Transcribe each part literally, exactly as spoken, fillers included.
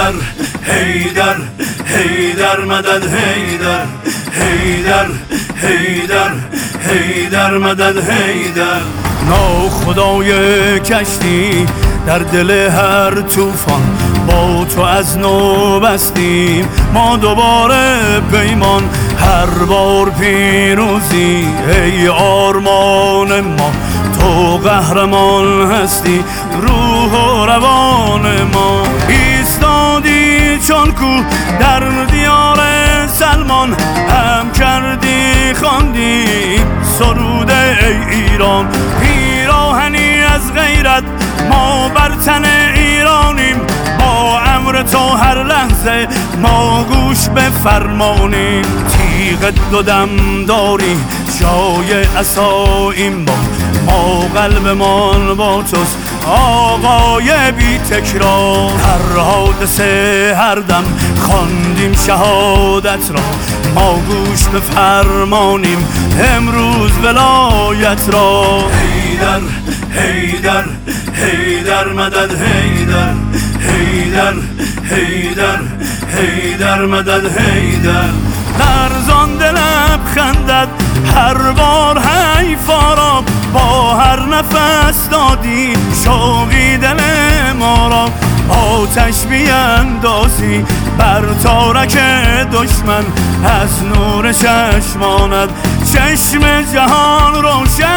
حیدر حیدر حیدر مدد حیدر حیدر حیدر حیدر مدد حیدر. ناخدای کشتی در دل هر طوفان با تو از نو بستیم ما دوباره پیمان هر بار پیروزی ای آرمان ما تو قهرمان هستی روح و روان ما. ایستادی چون کو در دیار سلمان هم کردی خواندی سرود ای ایران. پیراهنی از غیرت ما بر تن ایرانیم با امر تو هر لحظه ما گوش به فرمانیم. تیغ دو دم داری جای عصاییم با ما قلبمان با توست آقای بی تکرار. هر حادثه هر دم خواندیم شهادت را ما گوش به فرمانیم امروز ولایت را. حیدر حیدر حیدر مدد حیدر حیدر حیدر حیدر مدد حیدر. لرزان دلم خندد هر بار حیفا را با هر نفس دادی شوقی دل ما را. آتش بیندازی بر تارک دشمن از نور چشمانت چشم جهان روشن.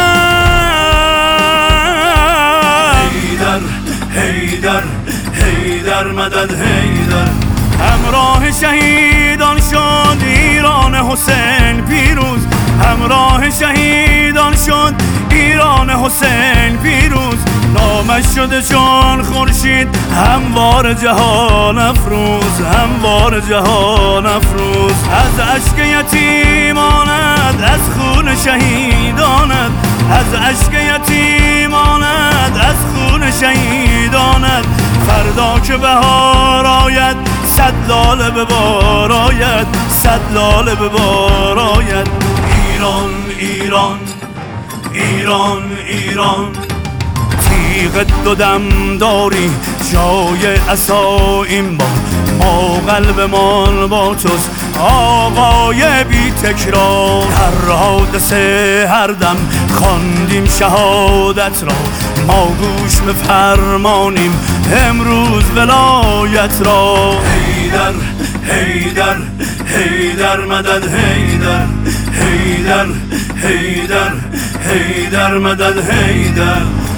حیدر حیدر حیدر مدد حیدر. همراه شهیدان شد ایران حسین پیروز همراه شهیدان شد ایران حسین پیروز. نامش شده چون خورشید هموار جهان افروز هموار جهان افروز. از اشک یتیمانت از خون شهیدانت از اشک یتیمانت از خون شهیدانت. فردا که بهار آید صد لاله به بار آید صد لاله به بار آید. ایران ایران ایران ایران. تیغ دو دم داری جای عصاییم با ما قلبمان با توست آقای بی تکرار. هر حادثه هر دم خواندیم شهادت را ما گوش به فرمانیم امروز ولایت را. حیدر حیدر حیدر مدد حیدر حیدر حیدر حیدر مدد حیدر.